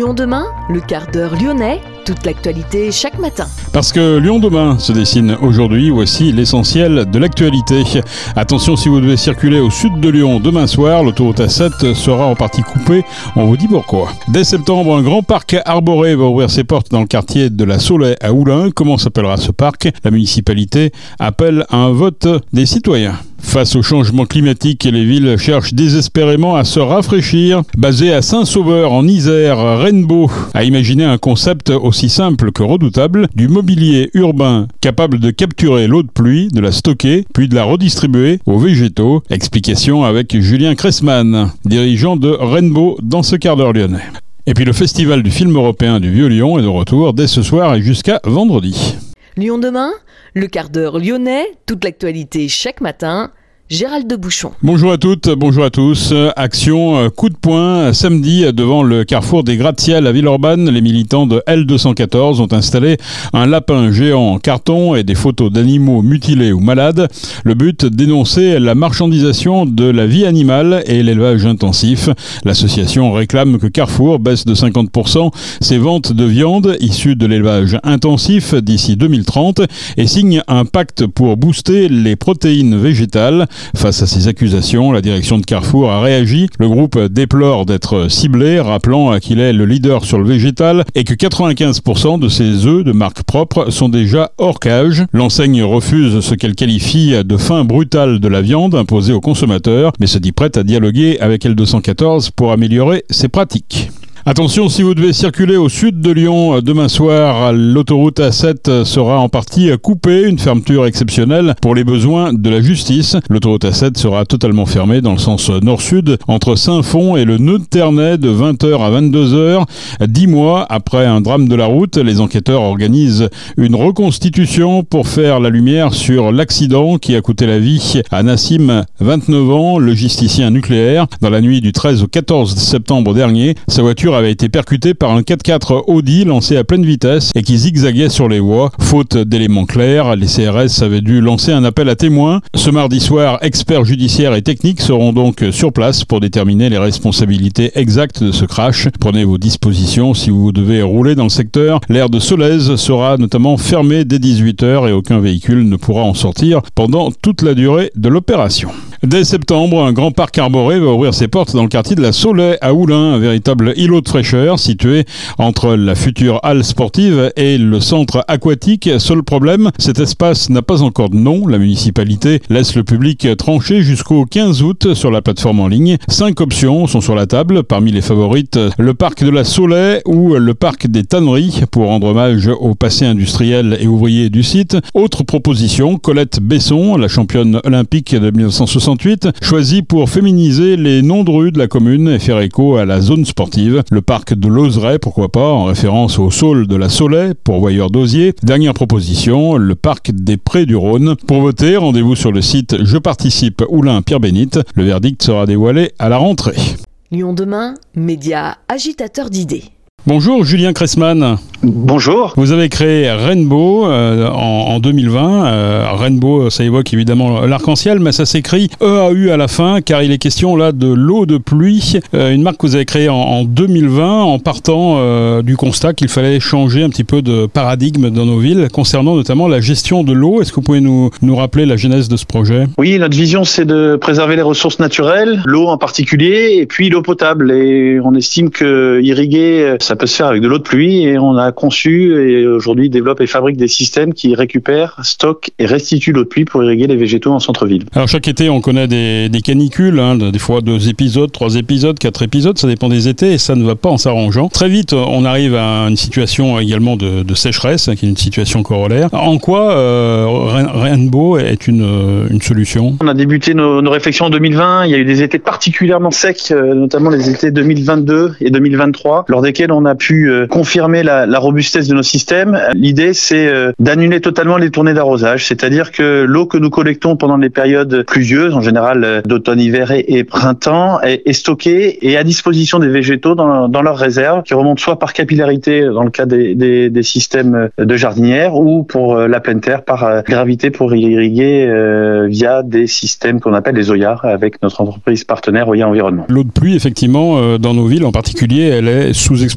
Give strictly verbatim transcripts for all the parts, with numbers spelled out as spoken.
Lyon demain, le quart d'heure lyonnais, toute l'actualité chaque matin. Parce que Lyon demain se dessine aujourd'hui, voici l'essentiel de l'actualité. Attention, si vous devez circuler au sud de Lyon demain soir, l'autoroute A sept sera en partie coupée. On vous dit pourquoi. Dès septembre, un grand parc arboré va ouvrir ses portes dans le quartier de la Saulaie à Oulin. Comment s'appellera ce parc ? La municipalité appelle à un vote des citoyens. Face au changement climatique, les villes cherchent désespérément à se rafraîchir. Basé à Saint-Sauveur en Isère, Rainbow a imaginé un concept aussi simple que redoutable, du mobilier urbain capable de capturer l'eau de pluie, de la stocker, puis de la redistribuer aux végétaux. Explication avec Julien Cressman, dirigeant de Rainbow dans ce quart d'heure lyonnais. Et puis le festival du film européen du Vieux-Lyon est de retour dès ce soir et jusqu'à vendredi. Lyon demain, le quart d'heure lyonnais, toute l'actualité chaque matin. Gérald de Bouchon. Bonjour à toutes, bonjour à tous. Action coup de poing samedi devant le carrefour des gratte-ciel à Villeurbanne. Les militants de L deux cent quatorze ont installé un lapin géant en carton et des photos d'animaux mutilés ou malades. Le but, dénoncer la marchandisation de la vie animale et l'élevage intensif. L'association réclame que Carrefour baisse de cinquante pour cent ses ventes de viande issue de l'élevage intensif d'ici deux mille trente et signe un pacte pour booster les protéines végétales. Face à ces accusations, la direction de Carrefour a réagi. Le groupe déplore d'être ciblé, rappelant qu'il est le leader sur le végétal et que quatre-vingt-quinze pour cent de ses œufs de marque propre sont déjà hors cage. L'enseigne refuse ce qu'elle qualifie de fin brutale de la viande imposée aux consommateurs, mais se dit prête à dialoguer avec L deux cent quatorze pour améliorer ses pratiques. Attention, si vous devez circuler au sud de Lyon demain soir, l'autoroute A sept sera en partie coupée, une fermeture exceptionnelle pour les besoins de la justice. L'autoroute A sept sera totalement fermée dans le sens nord-sud entre Saint-Fond et le nœud de Ternay de vingt heures à vingt-deux heures. Dix mois après un drame de la route, les enquêteurs organisent une reconstitution pour faire la lumière sur l'accident qui a coûté la vie à Nassim, vingt-neuf ans, logisticien nucléaire. Dans la nuit du treize au quatorze septembre dernier, sa voiture avait été percuté par un quatre-quatre Audi lancé à pleine vitesse et qui zigzaguait sur les voies. Faute d'éléments clairs, les C R S avaient dû lancer un appel à témoins. Ce mardi soir, experts judiciaires et techniques seront donc sur place pour déterminer les responsabilités exactes de ce crash. Prenez vos dispositions si vous devez rouler dans le secteur. L'aire de Solèze sera notamment fermée dès dix-huit heures et aucun véhicule ne pourra en sortir pendant toute la durée de l'opération. Dès septembre, un grand parc arboré va ouvrir ses portes dans le quartier de la Saulaie à Oulin, un véritable îlot de fraîcheur situé entre la future halle sportive et le centre aquatique. Seul problème, cet espace n'a pas encore de nom. La municipalité laisse le public trancher jusqu'au quinze août sur la plateforme en ligne. Cinq options sont sur la table. Parmi les favorites, le parc de la Saulaie ou le parc des tanneries pour rendre hommage au passé industriel et ouvrier du site. Autre proposition, Colette Besson, la championne olympique de dix-neuf cent soixante-huit, choisie pour féminiser les noms de rues de la commune et faire écho à la zone sportive. Le parc de l'Ozeret, pourquoi pas, en référence au saule de la Saulaie, pourvoyeur d'osier. Dernière proposition, le parc des Prés du Rhône. Pour voter, rendez-vous sur le site Je participe Oulin Pierre Bénite. Le verdict sera dévoilé à la rentrée. Lyon demain, média agitateur d'idées. Bonjour Julien Cressman. Bonjour. Vous avez créé Rainbow euh, en, en deux mille vingt. Euh, Rainbow, ça évoque évidemment l'arc-en-ciel, mais ça s'écrit E A U à la fin, car il est question là de l'eau de pluie. Euh, une marque que vous avez créée en, en deux mille vingt, en partant euh, du constat qu'il fallait changer un petit peu de paradigme dans nos villes, concernant notamment la gestion de l'eau. Est-ce que vous pouvez nous, nous rappeler la genèse de ce projet ? Oui, notre vision, c'est de préserver les ressources naturelles, l'eau en particulier, et puis l'eau potable. Et on estime que irriguer, ça peut se faire avec de l'eau de pluie, et on a conçu et aujourd'hui développe et fabrique des systèmes qui récupèrent, stockent et restituent l'eau de pluie pour irriguer les végétaux en centre-ville. Alors chaque été, on connaît des, des canicules, hein, des fois deux épisodes, trois épisodes, quatre épisodes, ça dépend des étés et ça ne va pas en s'arrangeant. Très vite, on arrive à une situation également de, de sécheresse, hein, qui est une situation corollaire. En quoi euh, Rainbow est une, une solution ? On a débuté nos, nos réflexions en deux mille vingt, il y a eu des étés particulièrement secs, euh, notamment les étés deux mille vingt-deux et deux mille vingt-trois, lors desquels on a pu euh, confirmer la, la robustesse de nos systèmes. L'idée, c'est euh, d'annuler totalement les tournées d'arrosage, c'est-à-dire que l'eau que nous collectons pendant les périodes pluvieuses, en général euh, d'automne, hiver et, et printemps, est, est stockée et à disposition des végétaux dans, dans leurs réserves, qui remontent soit par capillarité dans le cas des, des, des systèmes de jardinières, ou pour euh, la pleine terre par euh, gravité pour irriguer euh, via des systèmes qu'on appelle les Oya, avec notre entreprise partenaire Oya Environnement. L'eau de pluie, effectivement, euh, dans nos villes en particulier, elle est sous-exploitée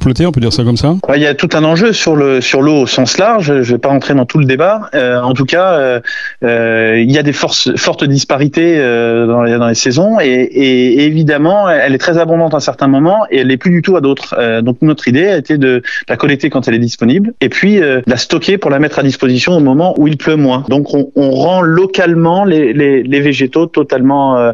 flotter, on peut dire ça comme ça? Il y a tout un enjeu sur le sur l'eau au sens large. Je ne vais pas rentrer dans tout le débat. Euh, en tout cas, euh, euh, il y a des forces, fortes disparités euh, dans, les, dans les saisons et, et, et évidemment, elle est très abondante à certains moments et elle n'est plus du tout à d'autres. Euh, donc notre idée a été de la collecter quand elle est disponible et puis euh, la stocker pour la mettre à disposition au moment où il pleut moins. Donc on, on rend localement les, les, les végétaux totalement euh,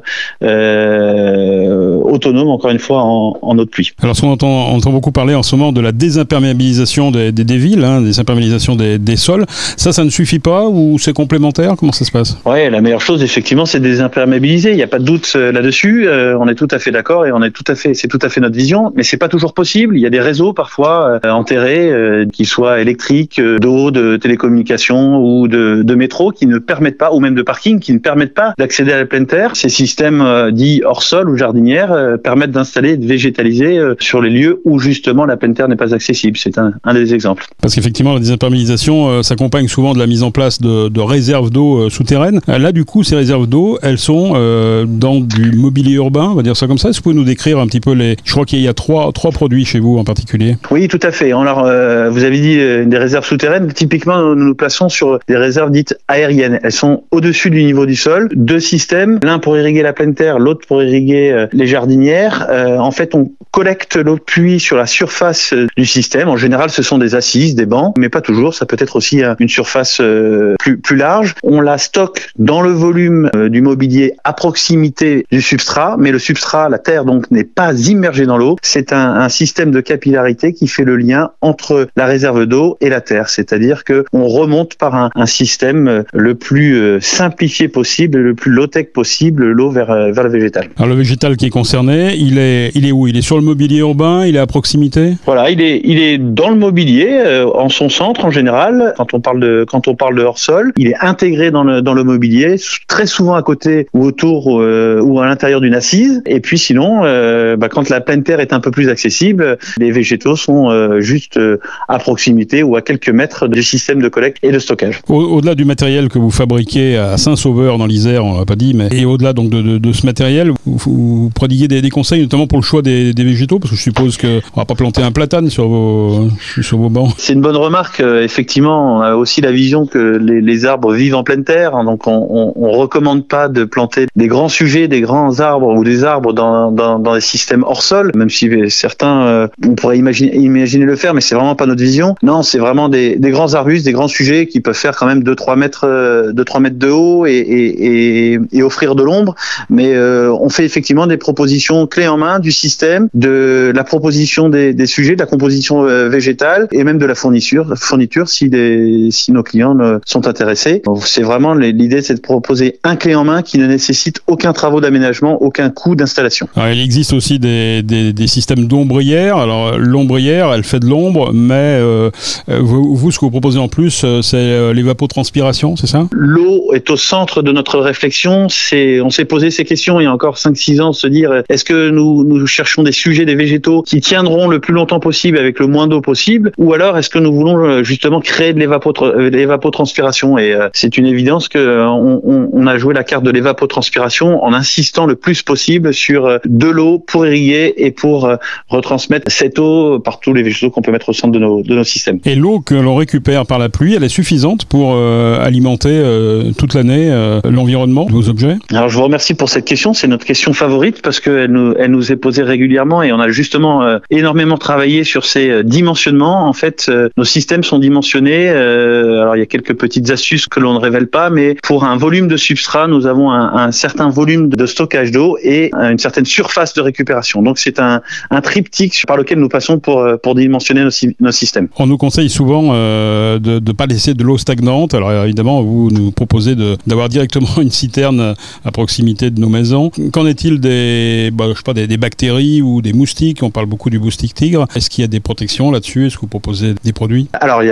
euh, autonomes, encore une fois, en, en eau de pluie. Alors, on entend, on entend beaucoup parler en ce moment de la désimperméabilisation des, des, des villes, hein, désimperméabilisation des, des sols. Ça, ça ne suffit pas ou c'est complémentaire? Comment ça se passe? Ouais, la meilleure chose, effectivement, c'est de désimperméabiliser. Il n'y a pas de doute là-dessus. Euh, on est tout à fait d'accord et on est tout à fait, c'est tout à fait notre vision. Mais c'est pas toujours possible. Il y a des réseaux parfois euh, enterrés, euh, qu'ils soient électriques, euh, d'eau, de télécommunications ou de, de métro, qui ne permettent pas, ou même de parking, qui ne permettent pas d'accéder à la pleine terre. Ces systèmes euh, dits hors sol ou jardinières euh, permettent d'installer et de végétaliser euh, sur les lieux où justement la pleine terre n'est pas accessible. C'est un, un des exemples. Parce qu'effectivement, la désimperméabilisation euh, s'accompagne souvent de la mise en place de, de réserves d'eau euh, souterraines. Là, du coup, ces réserves d'eau, elles sont euh, dans du mobilier urbain, on va dire ça comme ça. Est-ce que vous pouvez nous décrire un petit peu les... Je crois qu'il y a trois, trois produits chez vous en particulier. Oui, tout à fait. Alors, euh, vous avez dit euh, des réserves souterraines. Typiquement, nous nous plaçons sur des réserves dites aériennes. Elles sont au-dessus du niveau du sol. Deux systèmes, l'un pour irriguer la pleine terre, l'autre pour irriguer euh, les jardinières. Euh, en fait, on collecte l'eau de pluie sur la surface euh, du système. En général, ce sont des assises, des bancs, mais pas toujours. Ça peut être aussi euh, une surface euh, plus, plus large. On la stocke dans le volume euh, du mobilier à proximité du substrat, mais le substrat, la terre, donc, n'est pas immergé dans l'eau. C'est un, un système de capillarité qui fait le lien entre la réserve d'eau et la terre. C'est-à-dire que on remonte par un, un système le plus euh, simplifié possible, le plus low-tech possible, l'eau vers, euh, vers le végétal. Alors, le végétal qui est concerné, il est, il est où? Il est sur le mobilier urbain? Il est à proximité? Voilà, il est, il est dans le mobilier, euh, en son centre en général. Quand on parle de, quand on parle de hors-sol, il est intégré dans le, dans le mobilier, très souvent à côté ou autour euh, ou à l'intérieur d'une assise. Et puis sinon, euh, bah, quand la pleine terre est un peu plus accessible, les végétaux sont euh, juste euh, à proximité ou à quelques mètres du système de collecte et de stockage. Au, au-delà du matériel que vous fabriquez à Saint-Sauveur dans l'Isère, on l'a pas dit, mais et au-delà donc de, de, de ce matériel, vous, vous prodiguez des, des conseils notamment pour le choix des, des végétaux, parce que je suppose qu'on va pas planter un platane sur vos sur vos bancs. C'est une bonne remarque. Euh, effectivement, on a aussi la vision que les, les arbres vivent en pleine terre, hein, donc on, on, on recommande pas de planter des grands sujets, des grands arbres ou des arbres dans dans, dans des systèmes hors sol, même si certains euh, on pourrait imaginer imaginer le faire, mais c'est vraiment pas notre vision. Non, c'est vraiment des, des grands arbustes, des grands sujets qui peuvent faire quand même deux trois mètres deux trois mètres de haut et, et, et, et offrir de l'ombre. Mais euh, on fait effectivement des propositions clés en main du système, de la proposition des, des sujets, de la composition euh, végétale et même de la fourniture, fourniture si, les, si nos clients euh, sont intéressés. Donc, c'est vraiment l'idée, c'est de proposer un clé en main qui ne nécessite aucun travaux d'aménagement, aucun coût d'installation. Alors, il existe aussi des, des, des systèmes d'ombrières. Alors l'ombrière, elle fait de l'ombre, mais euh, vous, vous, ce que vous proposez en plus, c'est l'évapotranspiration, c'est ça? L'eau est au centre de notre réflexion. C'est, on s'est posé ces questions il y a encore cinq six ans, se dire est-ce que nous, nous cherchons des sujets, des végétaux qui tiendront le plus longtemps possible avec le moins d'eau possible, ou alors est-ce que nous voulons justement créer de l'évapotranspiration? Et euh, c'est une évidence que euh, on, on a joué la carte de l'évapotranspiration en insistant le plus possible sur euh, de l'eau pour irriguer et pour euh, retransmettre cette eau par tous les végétaux qu'on peut mettre au centre de nos, de nos systèmes. Et l'eau que l'on récupère par la pluie, elle est suffisante pour euh, alimenter euh, toute l'année euh, l'environnement de vos objets? Alors je vous remercie pour cette question, c'est notre question favorite parce qu'elle nous, elle nous est posée régulièrement et on a justement euh, énormément travaillé sur ces euh, dimensionnements. En fait, euh, nos systèmes sont dimensionnés, euh, alors il y a quelques petites astuces que l'on ne révèle pas, mais pour un volume de substrat, nous avons un, un certain volume de stockage d'eau et une certaine surface de récupération. Donc c'est un, un triptyque par lequel nous passons pour, pour dimensionner nos, nos systèmes. On nous conseille souvent euh, de ne pas laisser de l'eau stagnante. Alors évidemment, vous nous proposez de, d'avoir directement une citerne à proximité de nos maisons. Qu'en est-il des, bah, je sais pas, des, des bactéries ou des moustiques? On parle beaucoup du moustique tigre. Est-ce qu'il y a des protections là-dessus? Est-ce que vous proposez des produits? Alors il y a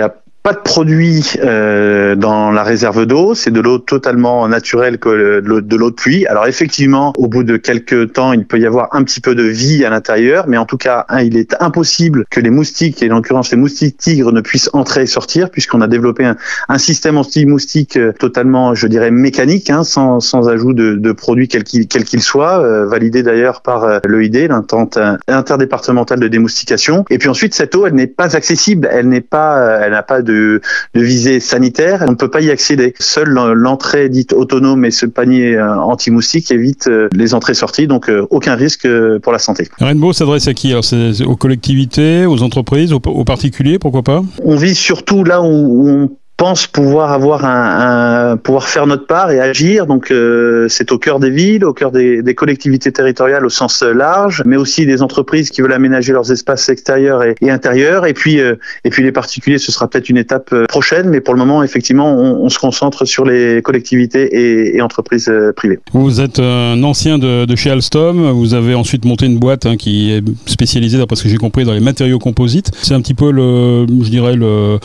pas de produit euh, dans la réserve d'eau, c'est de l'eau totalement naturelle que de l'eau, de l'eau de pluie. Alors effectivement, au bout de quelques temps, il peut y avoir un petit peu de vie à l'intérieur, mais en tout cas, hein, il est impossible que les moustiques, et en l'occurrence les moustiques tigres, ne puissent entrer et sortir, puisqu'on a développé un, un système anti-moustique euh, totalement, je dirais, mécanique, hein, sans, sans ajout de, de produits quel qu'il, quel qu'il soit, euh, validé d'ailleurs par euh, l'E I D, l'entente interdépartementale de démoustication. Et puis ensuite, cette eau, elle n'est pas accessible, elle n'est pas, euh, elle n'a pas de De, de visée sanitaire, on ne peut pas y accéder. Seule l'entrée dite autonome et ce panier anti-moustique évite les entrées-sorties, donc aucun risque pour la santé. Rainbow s'adresse à qui? Alors, c'est aux collectivités, aux entreprises, aux, aux particuliers, pourquoi pas? On vise surtout là où, où on pense pouvoir avoir un, un pouvoir faire notre part et agir. Donc euh, c'est au cœur des villes, au cœur des, des collectivités territoriales au sens large, mais aussi des entreprises qui veulent aménager leurs espaces extérieurs et, et intérieurs. Et puis euh, et puis les particuliers, ce sera peut-être une étape prochaine, mais pour le moment, effectivement, on, on se concentre sur les collectivités et, et entreprises euh, privées. Vous êtes un ancien de, de chez Alstom. Vous avez ensuite monté une boîte hein, qui est spécialisée, d'après ce que j'ai compris, dans les matériaux composites. C'est un petit peu le, je dirais le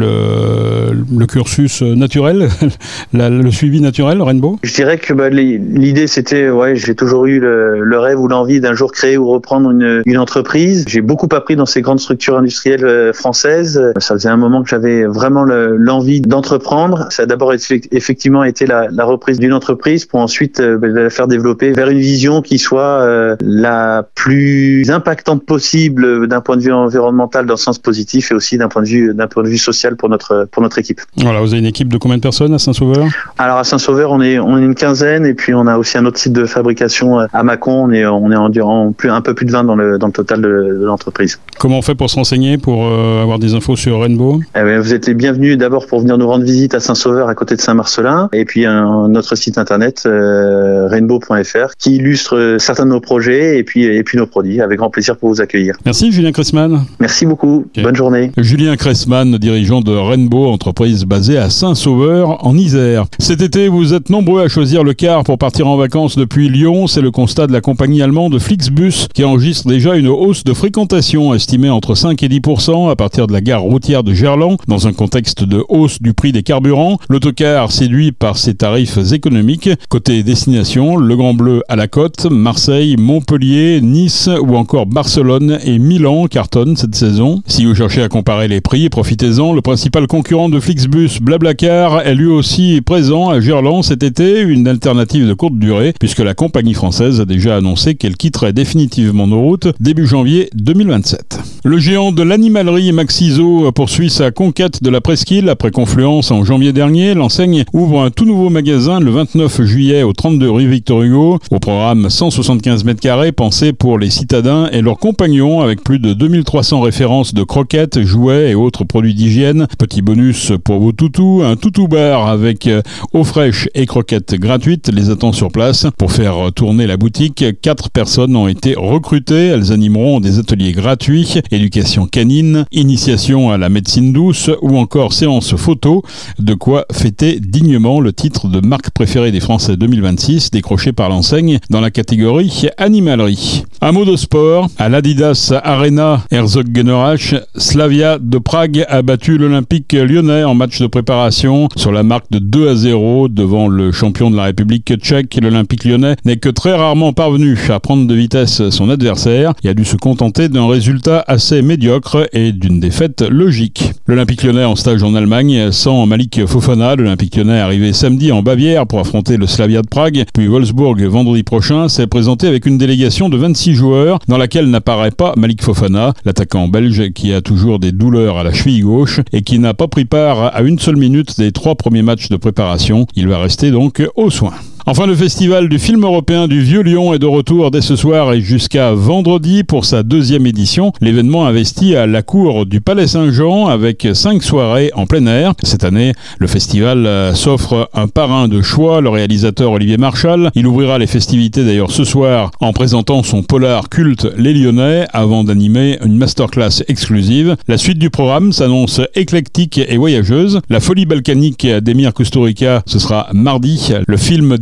le le cursus naturel, la, le suivi naturel, Rainbow? Je dirais que bah, l'idée c'était, ouais, j'ai toujours eu le, le rêve ou l'envie d'un jour créer ou reprendre une, une entreprise. J'ai beaucoup appris dans ces grandes structures industrielles françaises. Ça faisait un moment que j'avais vraiment le, l'envie d'entreprendre. Ça a d'abord effectivement été la, la reprise d'une entreprise pour ensuite euh, la faire développer vers une vision qui soit euh, la plus impactante possible d'un point de vue environnemental dans le sens positif et aussi d'un point de vue d'un point de vue social pour notre pour notre équipe. Voilà, vous avez une équipe de combien de personnes à Saint-Sauveur? Alors à Saint-Sauveur, on est on est une quinzaine et puis on a aussi un autre site de fabrication à Mâcon. On est on est environ plus un peu plus de vingt dans le dans le total de, de l'entreprise. Comment on fait pour se renseigner, pour euh, avoir des infos sur Rainbow? Eh bien, vous êtes les bienvenus d'abord pour venir nous rendre visite à Saint-Sauveur à côté de Saint-Marcelin et puis un, notre site internet euh, rainbow point f r qui illustre certains de nos projets et puis et puis nos produits. Avec grand plaisir pour vous accueillir. Merci Julien Cressman. Merci beaucoup. Okay. Bonne journée. Julien Cressman, dirigeant de Rainbow, entreprise basée à Saint-Sauveur en Isère. Cet été, vous êtes nombreux à choisir le car pour partir en vacances depuis Lyon. C'est le constat de la compagnie allemande Flixbus qui enregistre déjà une hausse de fréquentation estimée entre cinq et dix pour cent à partir de la gare routière de Gerland. Dans un contexte de hausse du prix des carburants, l'autocar séduit par ses tarifs économiques. Côté destination, le Grand Bleu à la côte, Marseille, Montpellier, Nice ou encore Barcelone et Milan cartonnent cette saison. Si vous cherchez à comparer les prix, profitez-en. Le principal concurrent de Flixbus, Blablacar, est lui aussi présent à Gerland cet été, une alternative de courte durée, puisque la compagnie française a déjà annoncé qu'elle quitterait définitivement nos routes début janvier deux mille vingt-sept. Le géant de l'animalerie Maxiso poursuit sa conquête de la presqu'île après Confluence en janvier dernier. L'enseigne ouvre un tout nouveau magasin le vingt-neuf juillet au trente-deux rue Victor Hugo. Au programme cent soixante-quinze mètres carrés pensé pour les citadins et leurs compagnons avec plus de deux mille trois cents références de croquettes, jouets et autres produits d'hygiène. Petit bonus pour vos toutous, un toutou bar avec eau fraîche et croquettes gratuites les attend sur place. Pour faire tourner la boutique, quatre personnes ont été recrutées. Elles animeront des ateliers gratuits, éducation canine, initiation à la médecine douce ou encore séance photo. De quoi fêter dignement le titre de marque préférée des Français deux mille vingt-six décroché par l'enseigne dans la catégorie animalerie. Un mot de sport. À l'Adidas Arena Herzogenaurach, Slavia de Prague a battu l'Olympique lyonnais en match de préparation sur la marque de deux à zéro devant le champion de la République tchèque. L'Olympique lyonnais n'est que très rarement parvenu à prendre de vitesse son adversaire et a dû se contenter d'un résultat assez médiocre et d'une défaite logique. L'Olympique lyonnais en stage en Allemagne sans Malik Fofana. L'Olympique lyonnais arrivé samedi en Bavière pour affronter le Slavia de Prague, puis Wolfsburg vendredi prochain, s'est présenté avec une délégation de vingt-six joueurs dans laquelle n'apparaît pas Malik Fofana, l'attaquant belge qui a toujours des douleurs à la cheville gauche et qui n'a pas pris part à une seule minute des trois premiers matchs de préparation. Il va rester donc aux soins. Enfin, le festival du film européen du Vieux Lyon est de retour dès ce soir et jusqu'à vendredi pour sa deuxième édition. L'événement investi à la cour du Palais Saint-Jean avec cinq soirées en plein air. Cette année, le festival s'offre un parrain de choix, le réalisateur Olivier Marchal. Il ouvrira les festivités d'ailleurs ce soir en présentant son polar culte Les Lyonnais avant d'animer une masterclass exclusive. La suite du programme s'annonce éclectique et voyageuse. La folie balkanique d'Emir Kusturica, ce sera mardi. Le film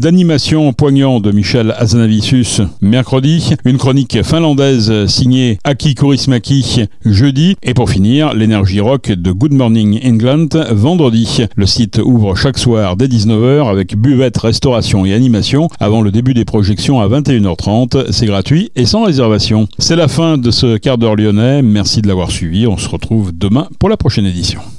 d'animation poignant de Michel Hazanavicius mercredi, une chronique finlandaise signée Aki Kaurismäki jeudi, et pour finir, l'énergie rock de Good Morning England vendredi. Le site ouvre chaque soir dès dix-neuf heures avec buvette, restauration et animation avant le début des projections à vingt et une heures trente. C'est gratuit et sans réservation. C'est la fin de ce quart d'heure lyonnais. Merci de l'avoir suivi. On se retrouve demain pour la prochaine édition.